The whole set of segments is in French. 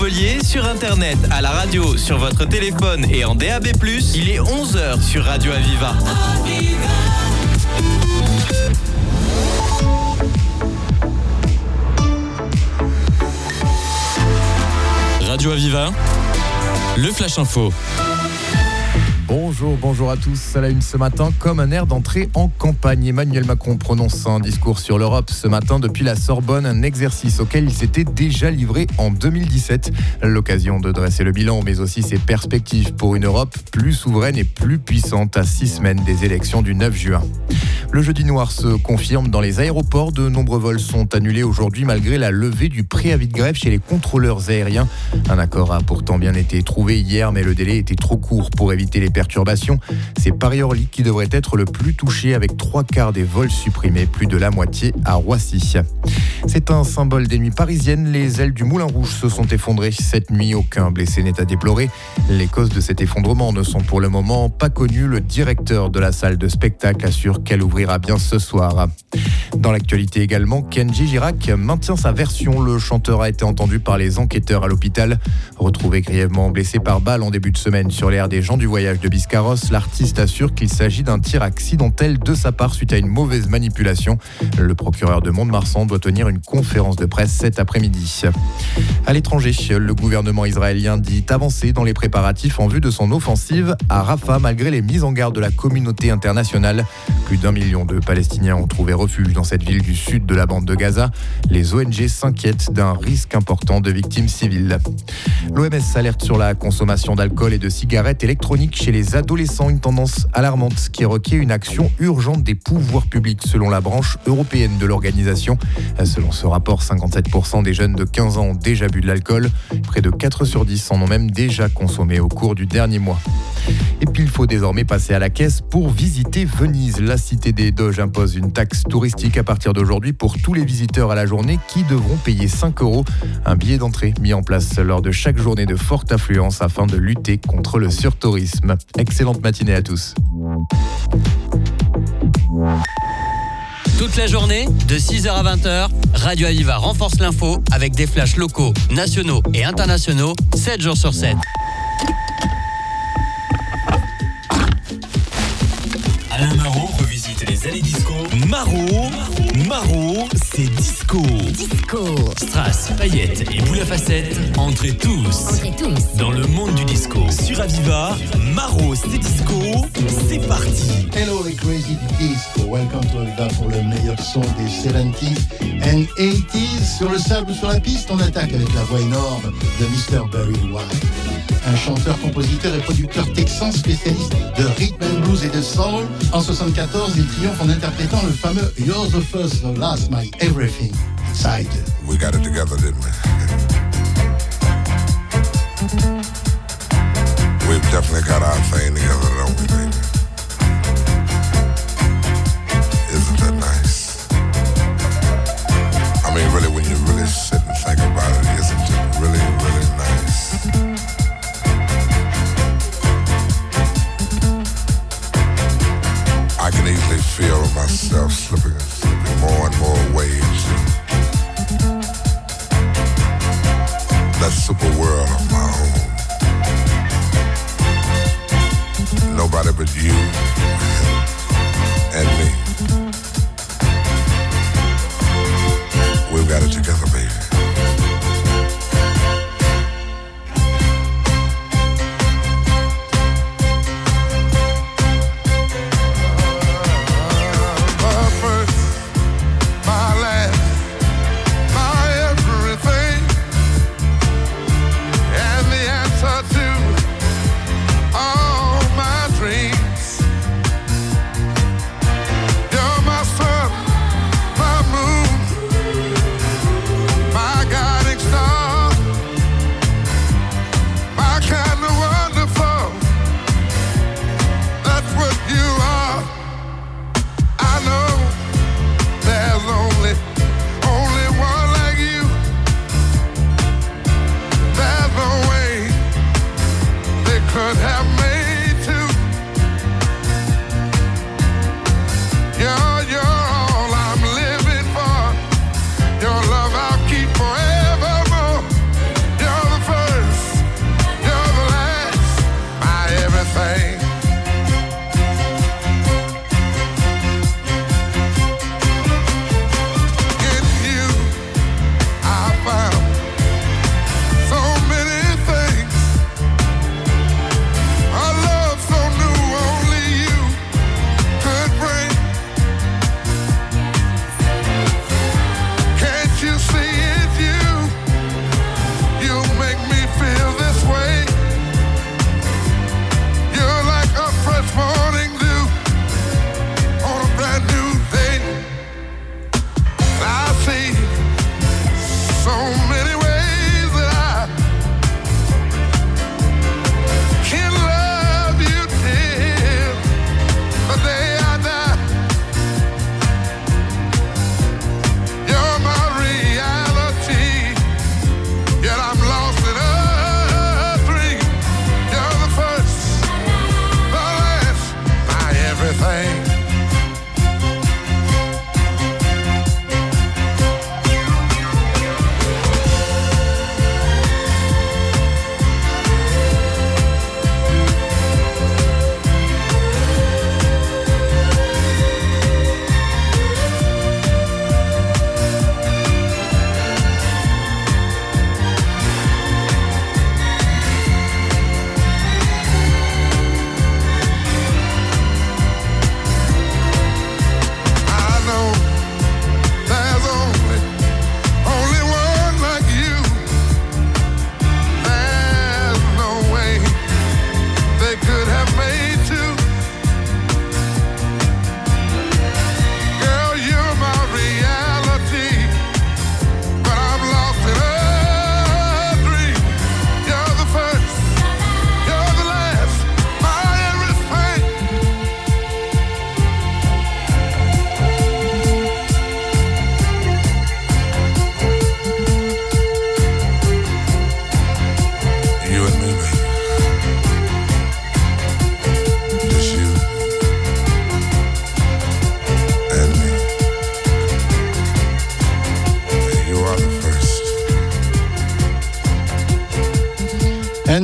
Montpellier, sur internet, à la radio, sur votre téléphone et en DAB+, il est 11h sur Radio Aviva. Radio Aviva, le Flash Info. Bonjour à tous. À la une ce matin, comme un air d'entrée en campagne. Emmanuel Macron prononce un discours sur l'Europe ce matin depuis la Sorbonne, un exercice auquel il s'était déjà livré en 2017. L'occasion de dresser le bilan, mais aussi ses perspectives pour une Europe plus souveraine et plus puissante à 6 semaines des élections du 9 juin. Le jeudi noir se confirme dans les aéroports. De nombreux vols sont annulés aujourd'hui malgré la levée du préavis de grève chez les contrôleurs aériens. Un accord a pourtant bien été trouvé hier, mais le délai était trop court pour éviter les perturbations. C'est Paris-Orly qui devrait être le plus touché avec 3/4 des vols supprimés, plus de la moitié à Roissy. C'est un symbole des nuits parisiennes. Les ailes du Moulin Rouge se sont effondrées cette nuit. Aucun blessé n'est à déplorer. Les causes de cet effondrement ne sont pour le moment pas connues. Le directeur de la salle de spectacle assure qu'elle ouvrira bien ce soir. Dans l'actualité également, Kenji Girac maintient sa version. Le chanteur a été entendu par les enquêteurs à l'hôpital. Retrouvé grièvement blessé par balle en début de semaine sur l'aire des gens du voyage de Biscarrosse, l'artiste assure qu'il s'agit d'un tir accidentel de sa part suite à une mauvaise manipulation. Le procureur de Mont-de-Marsan doit tenir une conférence de presse cet après-midi. À l'étranger, le gouvernement israélien dit avancer dans les préparatifs en vue de son offensive à Rafah malgré les mises en garde de la communauté internationale. Plus d'1 million de Palestiniens ont trouvé refuge dans cette ville du sud de la bande de Gaza. Les ONG s'inquiètent d'un risque important de victimes civiles. L'OMS alerte sur la consommation d'alcool et de cigarettes électroniques chez les adolescents, une tendance alarmante qui requiert une action urgente des pouvoirs publics selon la branche européenne de l'organisation. Selon ce rapport, 57% des jeunes de 15 ans ont déjà bu de l'alcool. Près de 4 sur 10 en ont même déjà consommé au cours du dernier mois. Et puis il faut désormais passer à la caisse pour visiter Venise. La cité des Doges impose une taxe touristique à partir d'aujourd'hui pour tous les visiteurs à la journée qui devront payer 5 €. Un billet d'entrée mis en place lors de chaque journée de forte affluence afin de lutter contre le surtourisme. Excellente matinée à tous. Toute la journée, de 6h à 20h, Radio Aviva renforce l'info avec des flashs locaux, nationaux et internationaux, 7 jours sur 7. Alain Marot revisite les allées disco. Marot, c'est disco. Strass, paillettes et boules à facettes, entrez tous dans le monde du disco. Sur Aviva, Marot, c'est disco, c'est parti. Hello les crazy disco, welcome to Aviva pour le meilleur son des 70s and 80s. Sur le sable ou sur la piste, on attaque avec la voix énorme de Mr. Barry White. Un chanteur, compositeur et producteur texan spécialiste de rhythm and blues et de soul. En 74, il triomphe en interprétant le fameux You're the First, the Last, My Everything. Inside. We got it together, didn't we? We've definitely got our thing together, don't we, baby? Isn't that nice? I mean, really, when you really sit and think about it, isn't it really, really nice? I can easily feel myself slipping more and more waves. That super world of my own. Nobody but you and me. We've got it together, baby.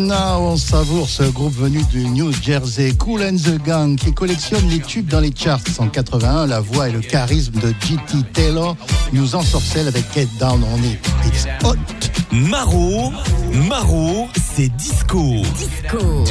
Now, on savoure ce groupe venu du New Jersey, Kool and the Gang, qui collectionne les tubes dans les charts. En 81, la voix et le charisme de J.T. Taylor nous ensorcellent avec Get Down on It. It's hot. Maro, c'est disco. Disco.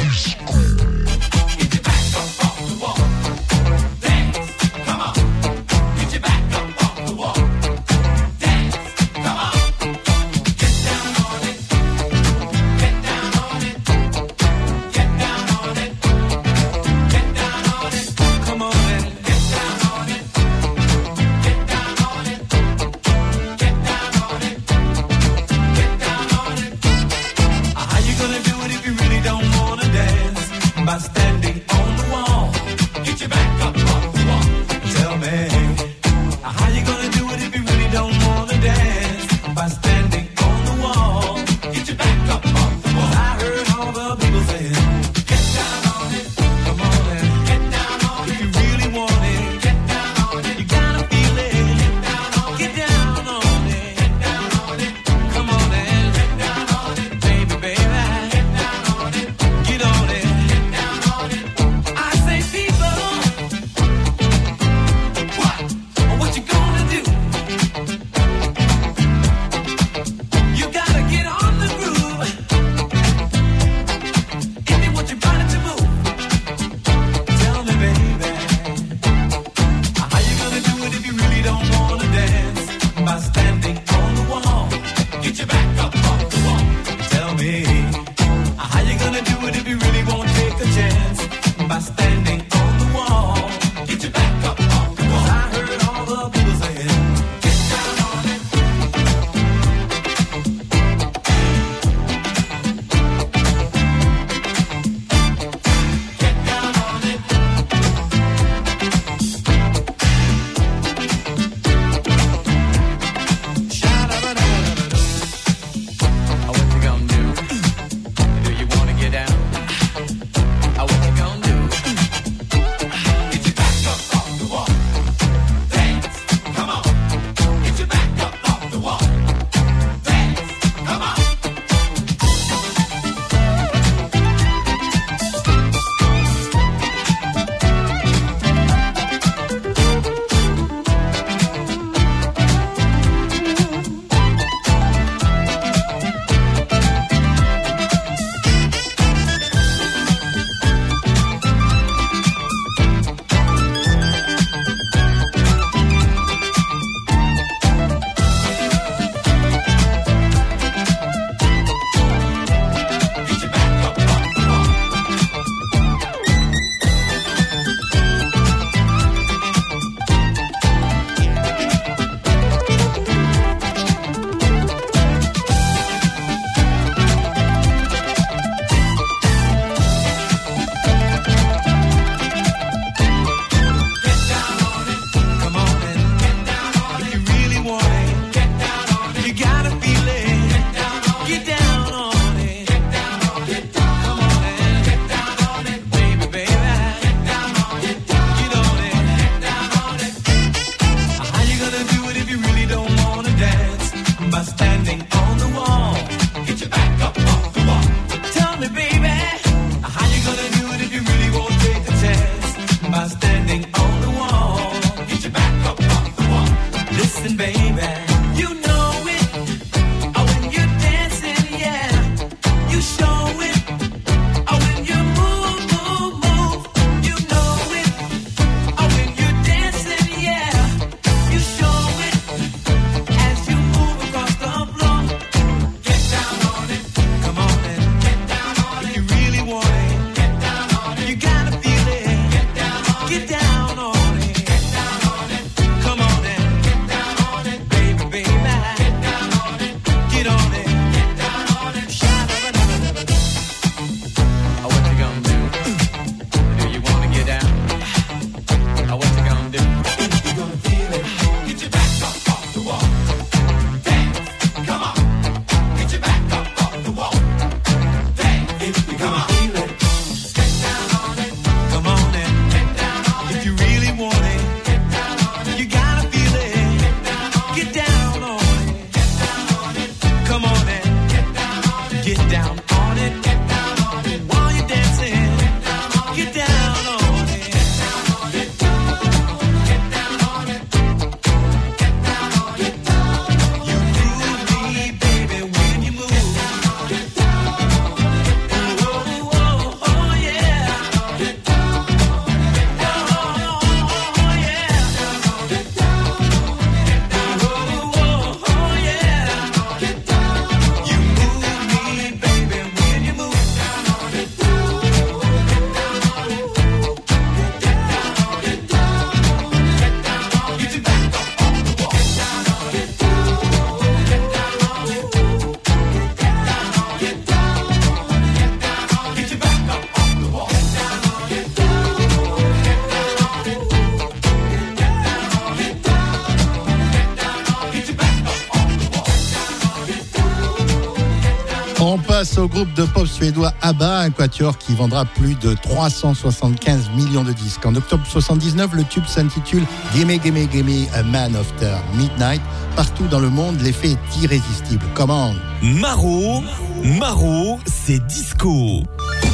On passe au groupe de pop suédois ABBA, un quatuor qui vendra plus de 375 millions de disques. En octobre 79, le tube s'intitule Gimme Gimme Gimme A Man After Midnight. Partout dans le monde, l'effet est irrésistible. Comment? Maro, c'est disco.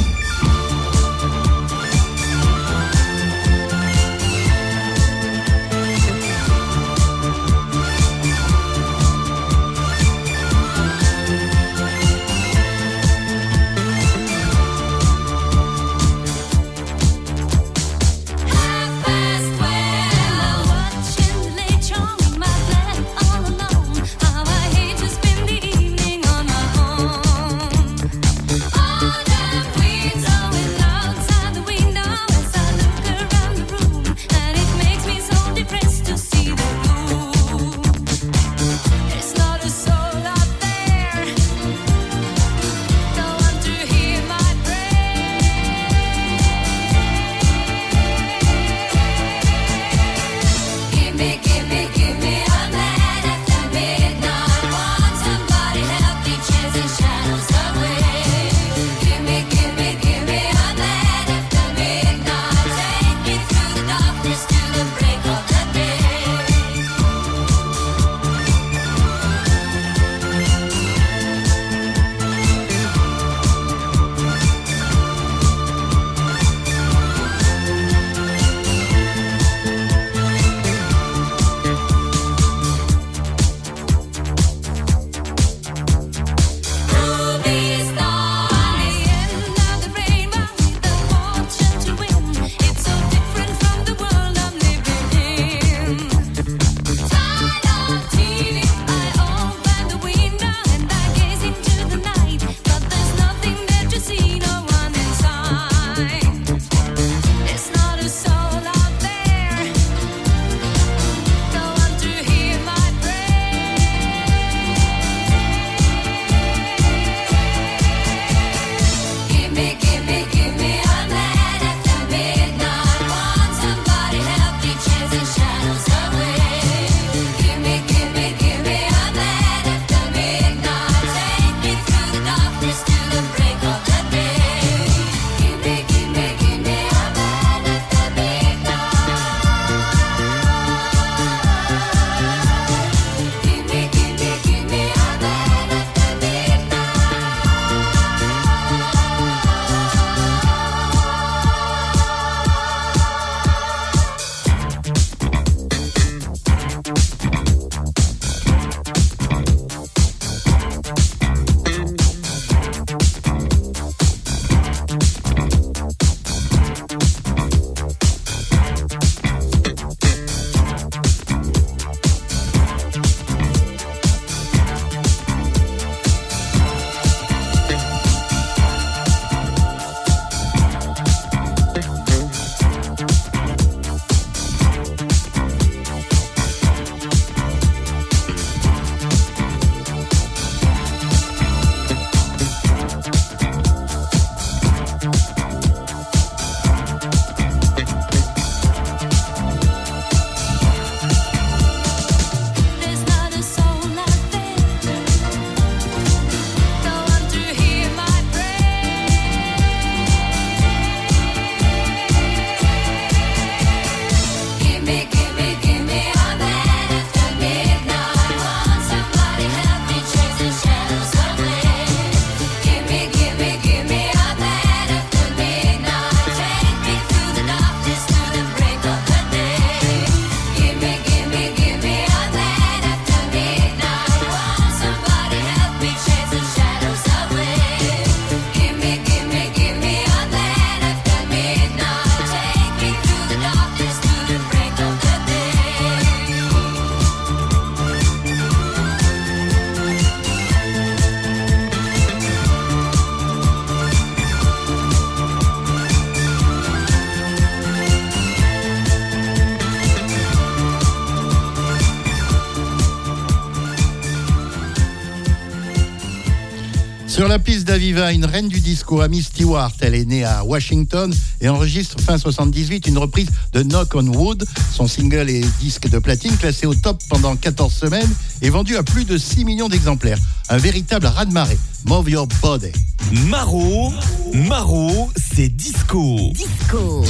Sur la piste d'Aviva, une reine du disco, Amy Stewart. Elle est née à Washington et enregistre fin 78 une reprise de Knock on Wood. Son single est disque de platine, classé au top pendant 14 semaines et vendu à plus de 6 millions d'exemplaires. Un véritable raz-de-marée. Move Your Body. Maro, c'est disco. Disco.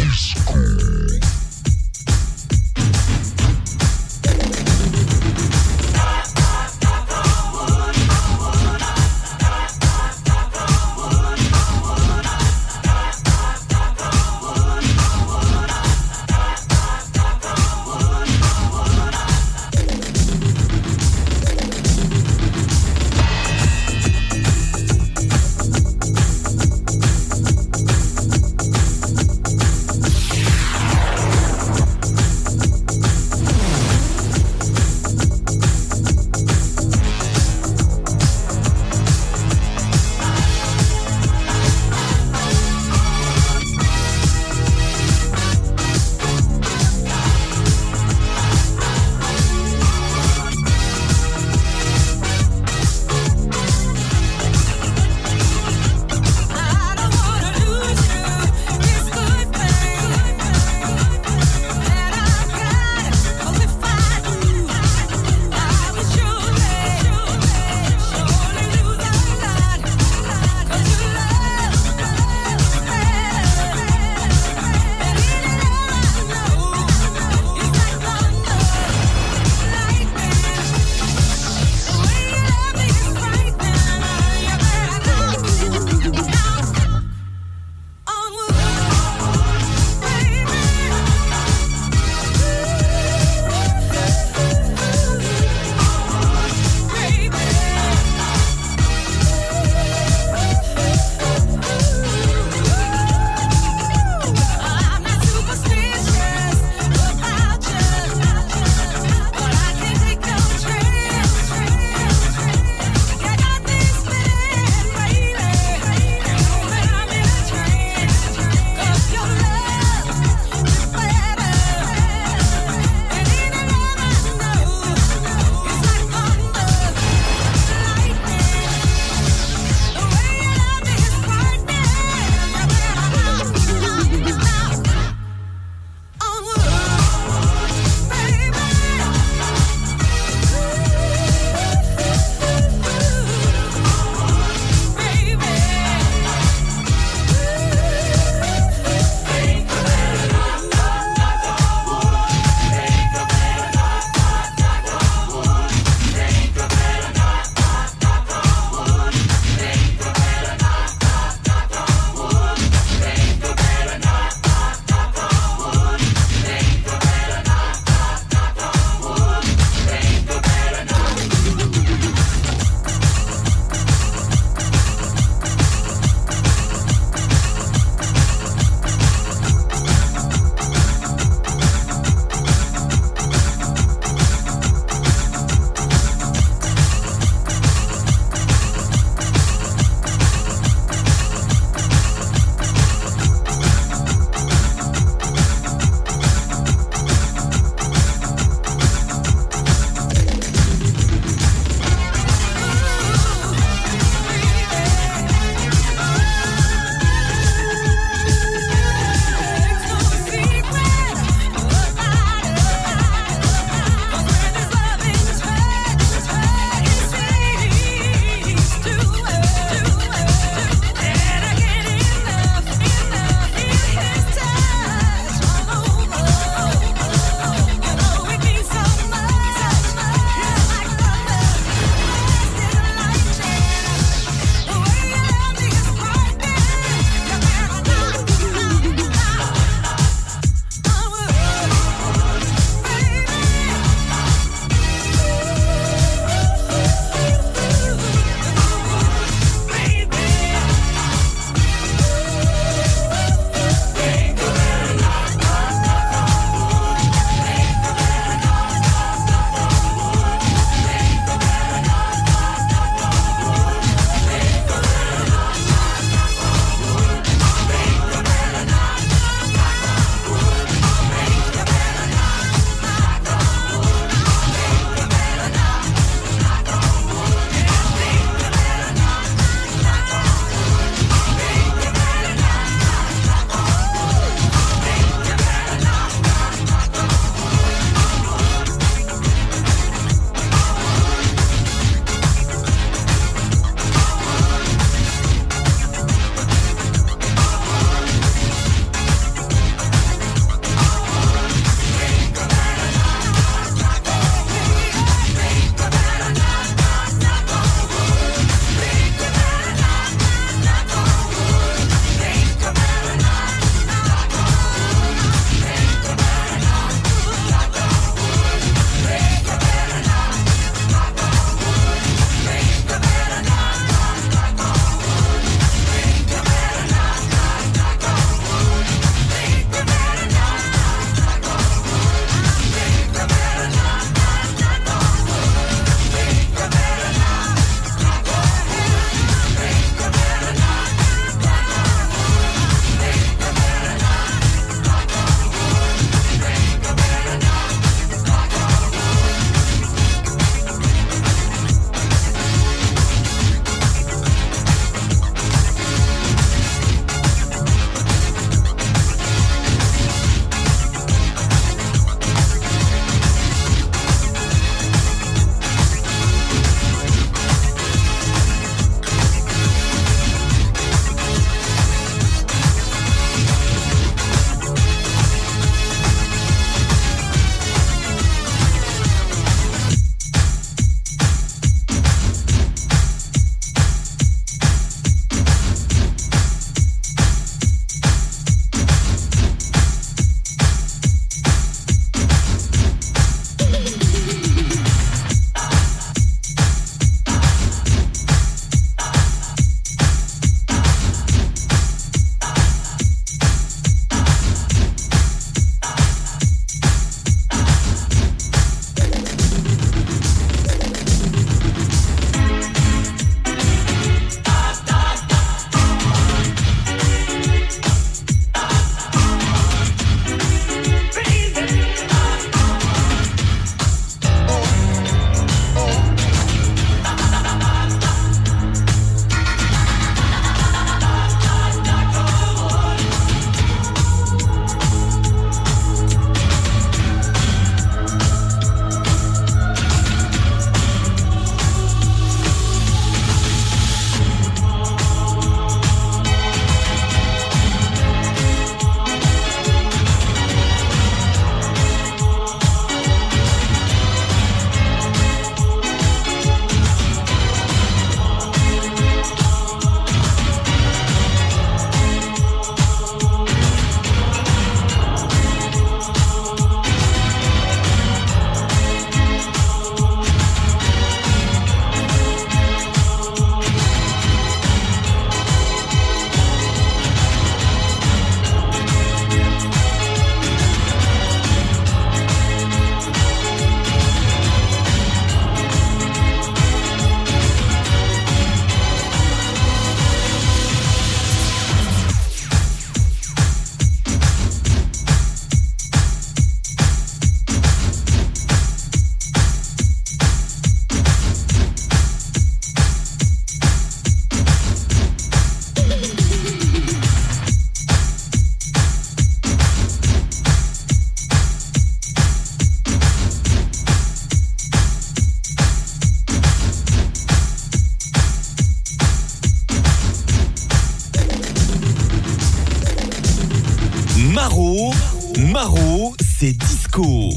Maro, c'est disco.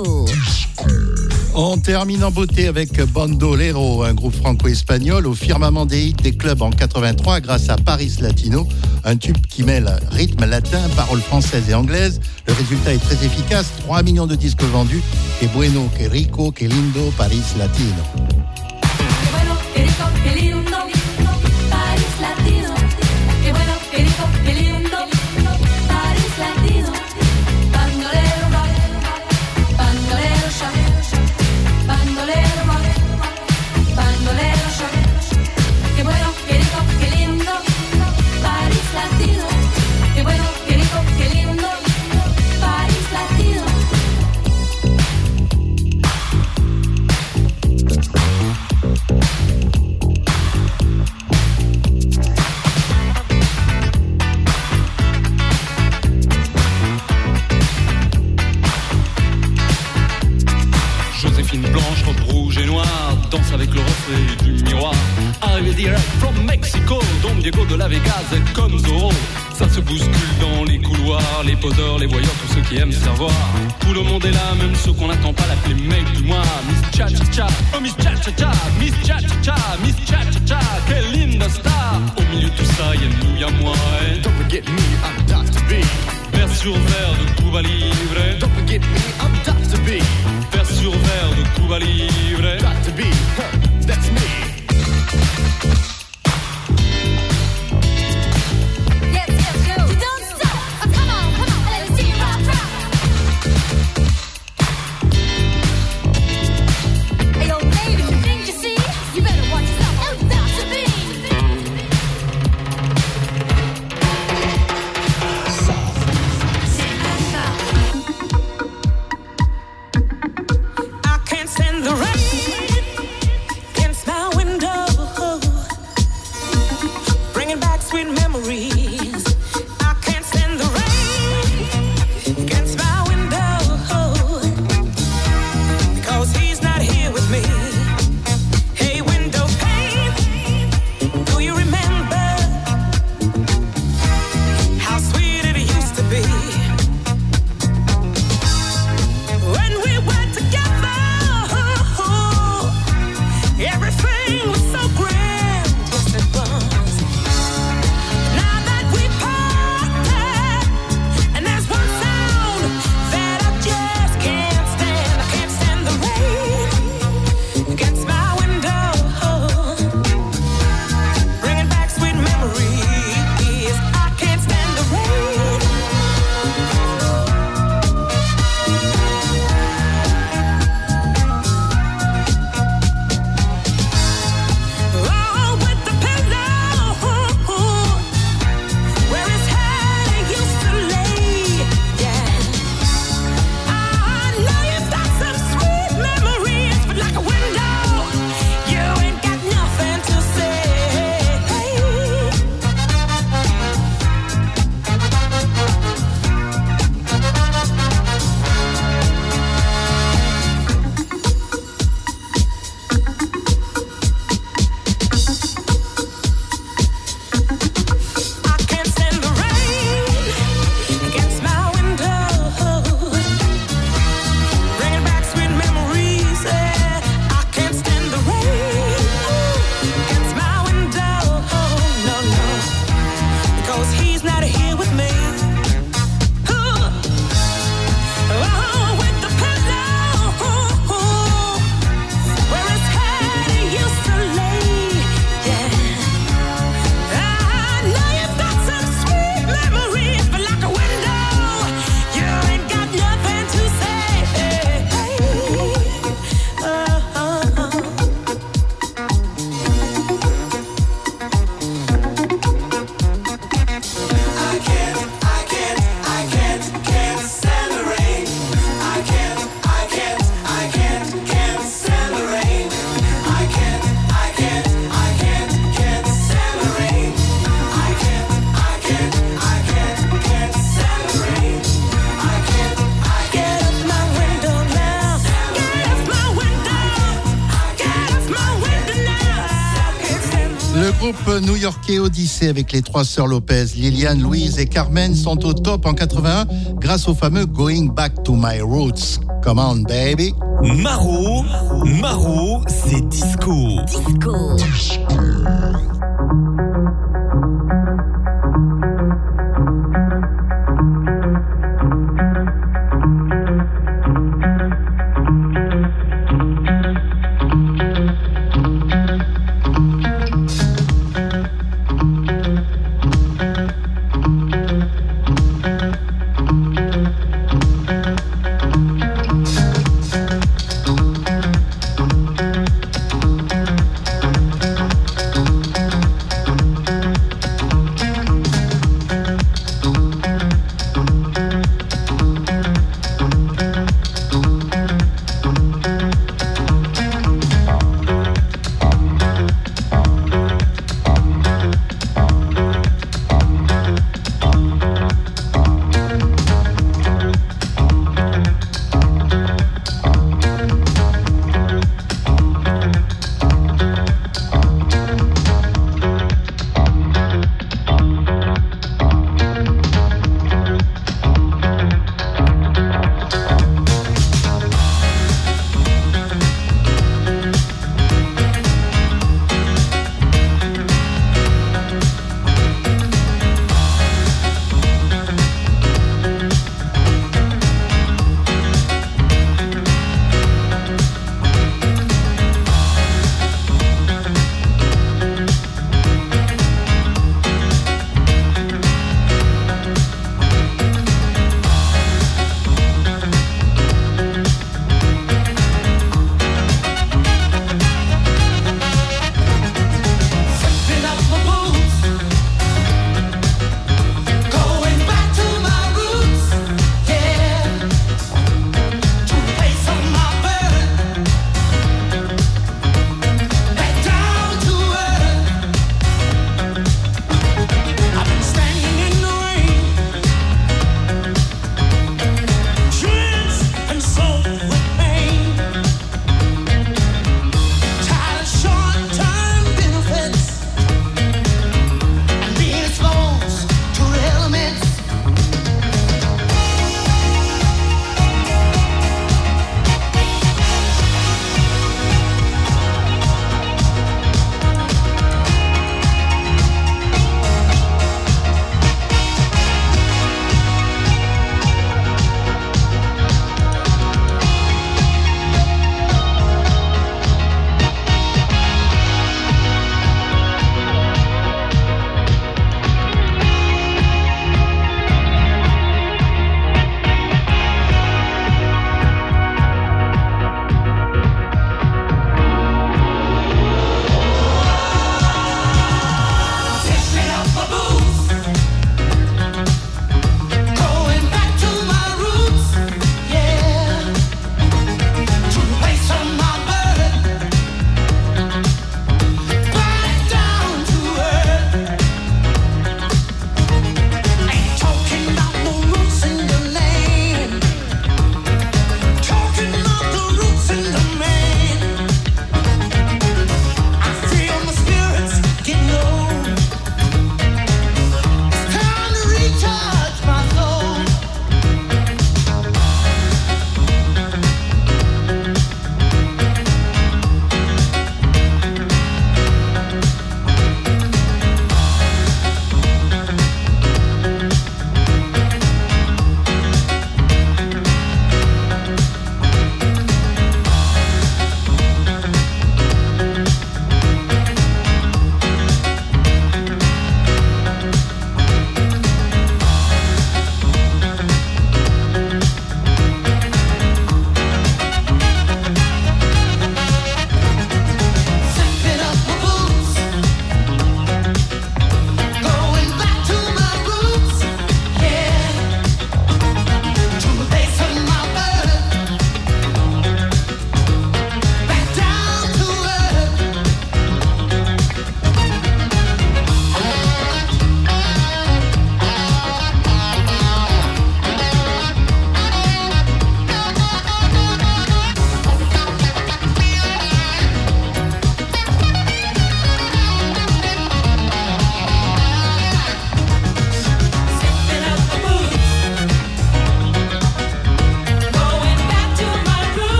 On termine en beauté avec Bandolero, un groupe franco-espagnol au firmament des hits des clubs en 83 grâce à Paris Latino, un tube qui mêle rythme latin, paroles françaises et anglaises. Le résultat est très efficace, 3 millions de disques vendus. Que bueno, que rico, que lindo, Paris Latino. Que bueno, que rico, que lindo, Paris Latino. Que bueno, que rico, que lindo, Paris Latino. Bandolero, bandolero, bandolero, bandolero, que bueno, que rico, que lindo, Paris Latino. Que bueno, que rico, que lindo, Paris Latino. Joséphine blanche, robe rouge et noire, danse avec le reflet du miroir. Arrivé direct from Mexico, Don Diego de la Vegas est comme Zorro. Ça se bouscule dans les couloirs, les poseurs, les voyeurs, tous ceux qui aiment savoir. Tout le monde est là, même ceux qu'on n'attend pas, l'appeler mec du mois. Miss Cha-Cha-Cha, oh Miss Cha-Cha-Cha, Miss Cha-Cha-Cha, Miss Cha-Cha-Cha, quelle linda star. Au milieu de tout ça, y'a nous, y'a moi, hein. Don't forget me, I'm Dr. B. Verre sur verre de Cuba Libre. Don't forget me, I'm Dr. B. Verre sur verre de Cuba Libre. Dr. B, that's me. I can't stand the rain. groupe new-yorkais Odyssée avec les trois sœurs Lopez, Liliane, Louise et Carmen sont au top en 81 grâce au fameux Going Back to My Roots. Come on, baby. Maro, c'est disco.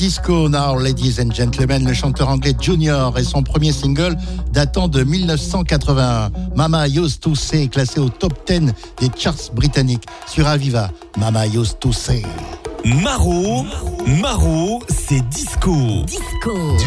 Disco Now, Ladies and Gentlemen, le chanteur anglais Junior et son premier single datant de 1981. Mama Used to Say, classé au top 10 des charts britanniques sur Aviva. Mama Used to Say. Maro, c'est disco. Disco.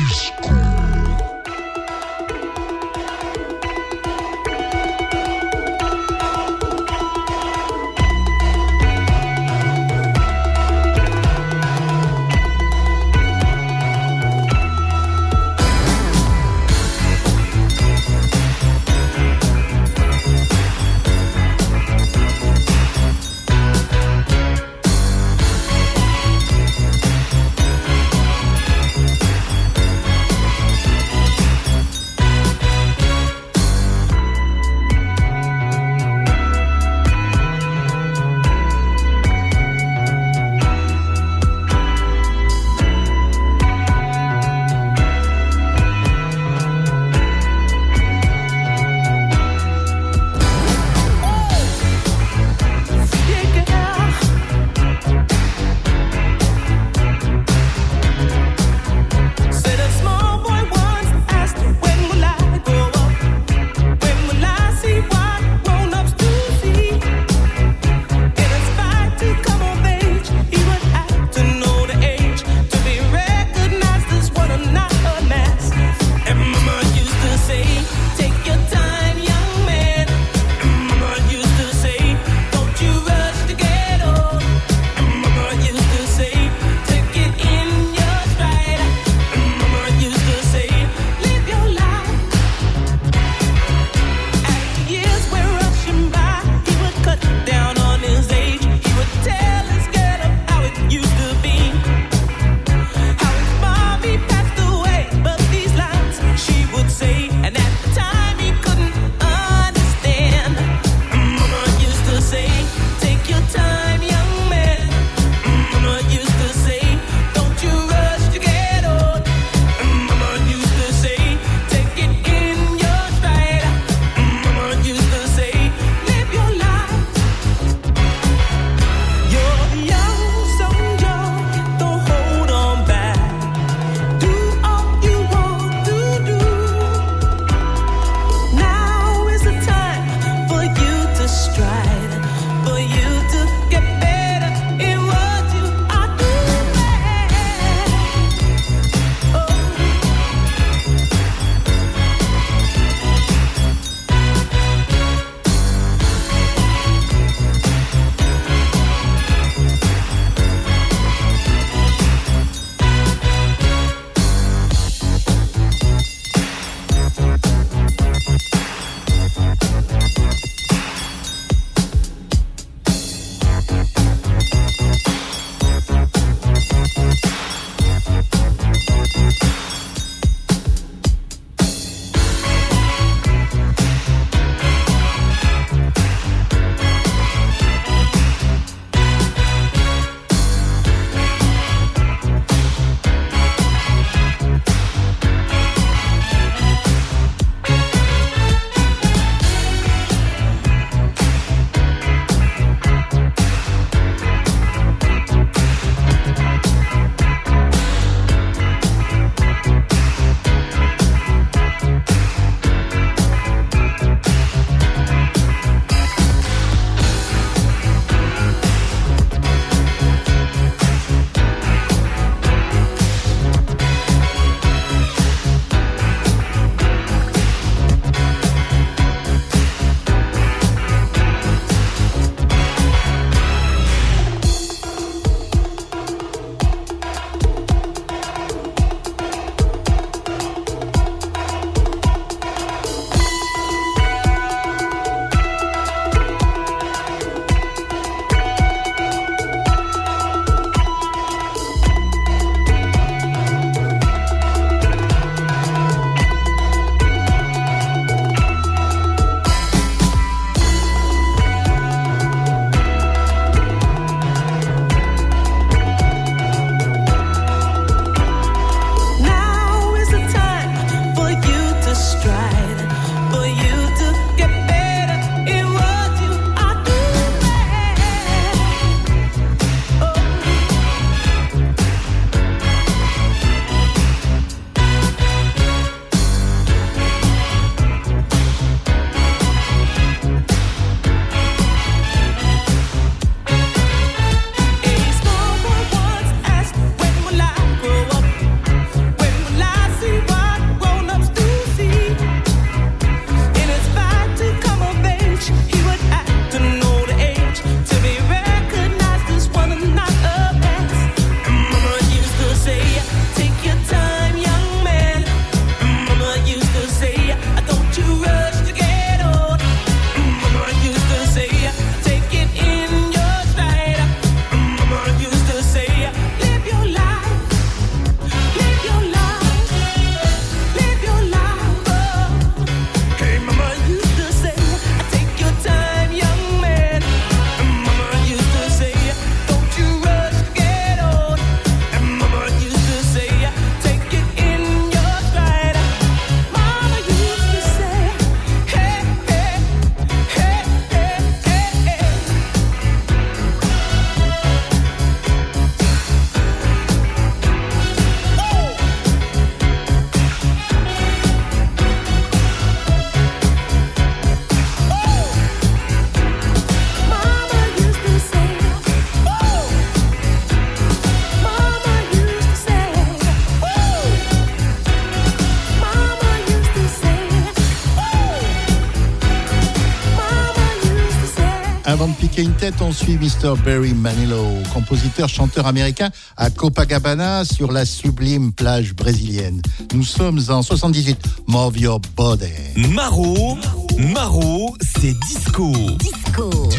Avant de piquer une tête, on suit Mr. Barry Manilow, compositeur-chanteur américain à Copacabana sur la sublime plage brésilienne. Nous sommes en 78. Move Your Body. Maro, c'est disco. Disco.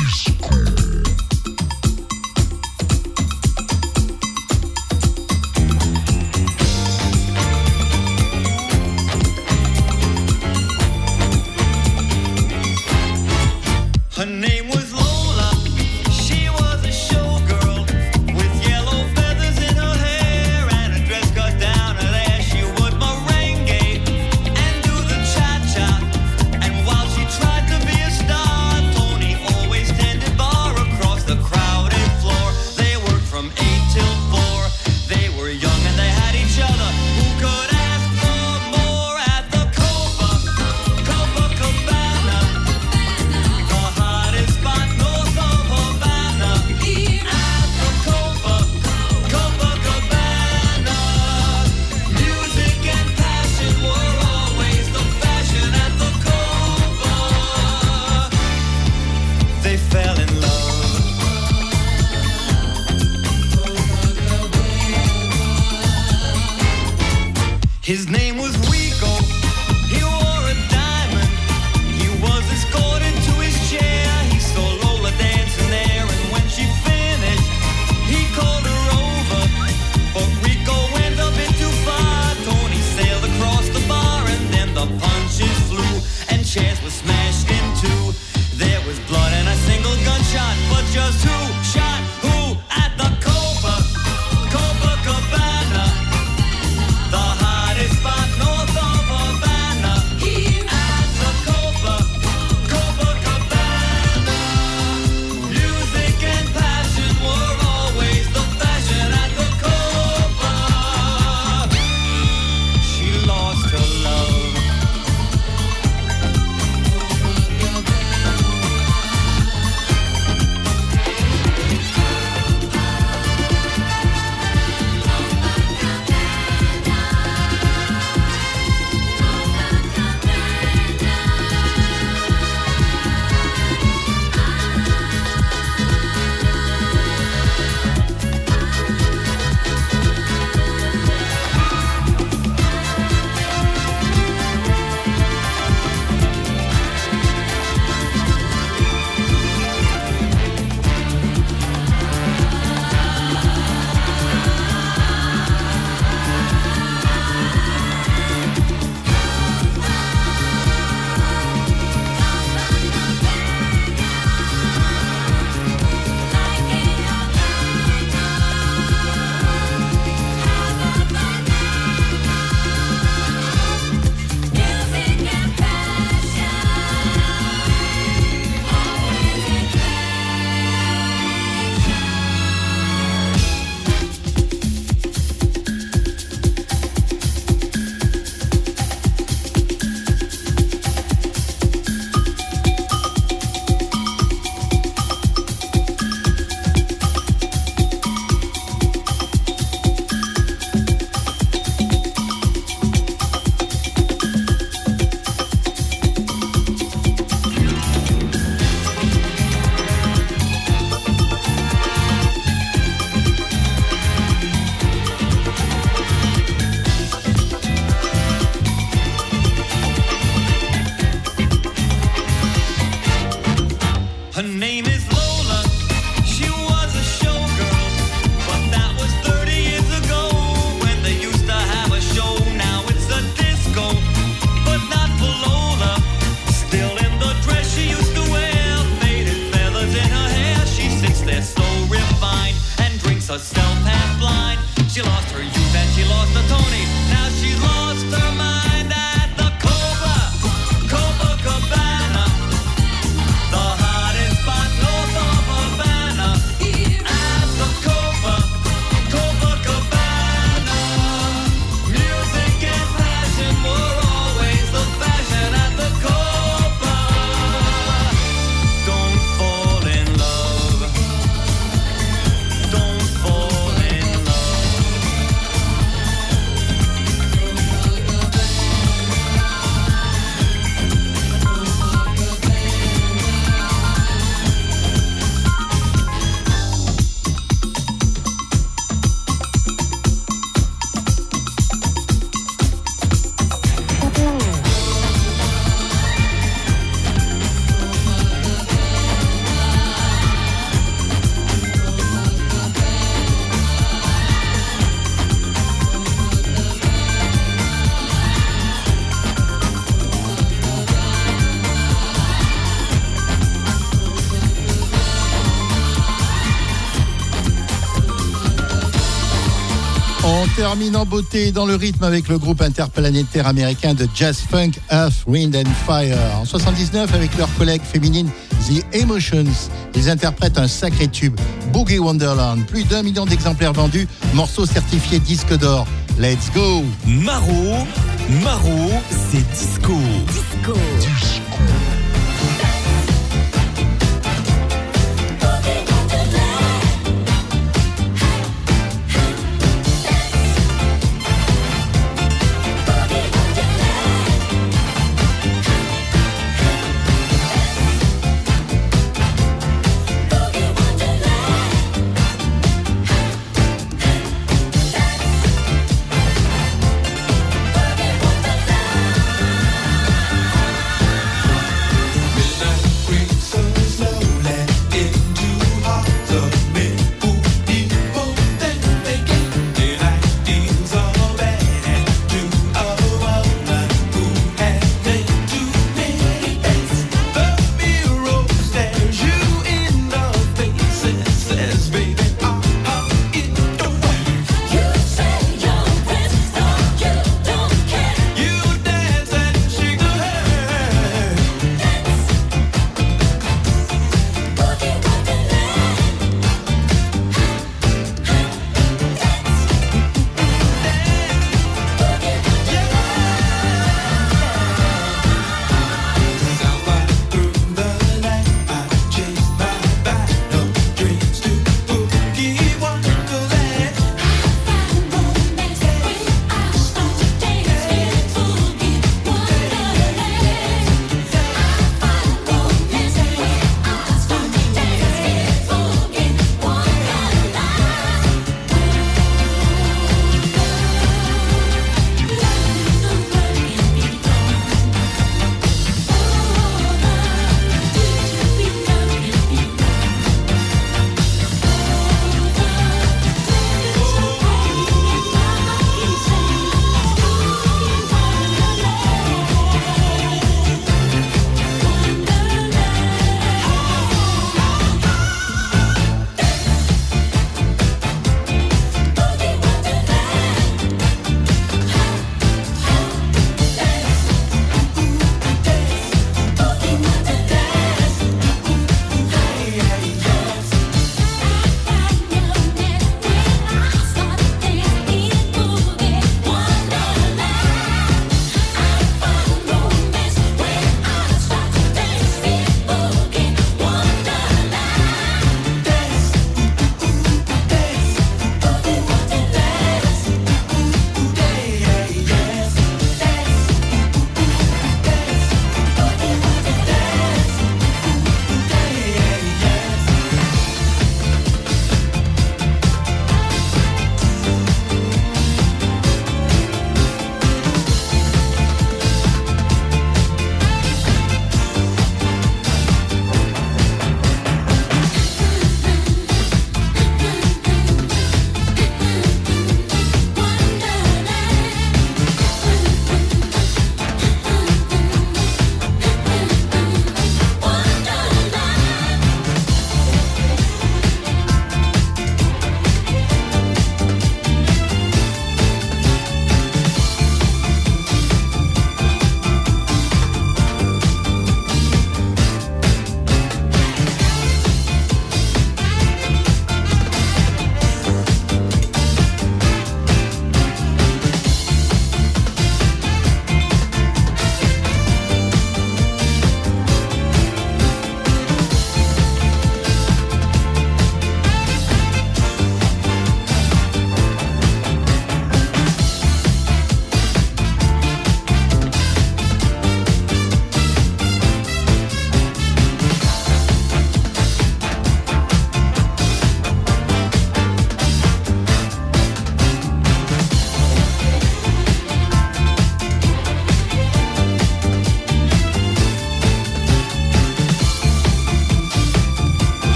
Her name was Lola. She was a showgirl with yellow feathers in her hair and a dress cut down her there. She would merengue and do the cha-cha. And while she tried to be a star, Tony always tended bar across the crowded floor. They worked from 8 till 4. They were young and they had each other. Who could ask for more at the Copacabana? The hottest spot north of Havana. At the Copacabana. Music and passion were always the fashion at the Copa. They fell in love. His name was Rico. He wore a diamond. He was escorted to his chair. He saw Lola dancing there, and when she finished, he called her over. But Rico went a bit too far. Tony sailed across the bar, and then the punches flew, and chairs were smashed in two. There was blood and a single gunshot, but just who shot who at the Copacabana? The hottest spot north of termine en beauté et dans le rythme avec le groupe interplanétaire américain de jazz funk Earth, Wind and Fire. En 79, avec leur collègue féminine The Emotions, ils interprètent un sacré tube, Boogie Wonderland. Plus d'1 million d'exemplaires vendus, morceau certifié disque d'or. Let's go! Maro, c'est disco.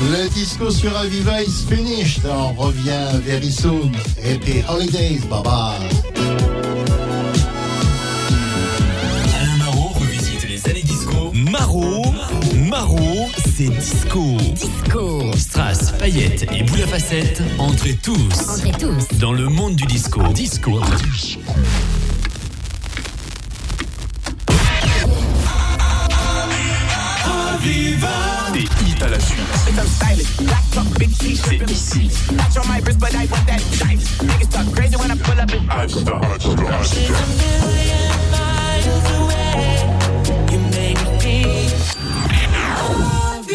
Le disco sur Aviva is finished. On revient very soon. Happy holidays. Bye bye. Alain Marot revisite les années disco. Marot, c'est disco. Strass, paillettes et boules à facettes. Entrez tous dans le monde du disco. Disco. Des hits à la suite. C'est ici. She's a million miles away.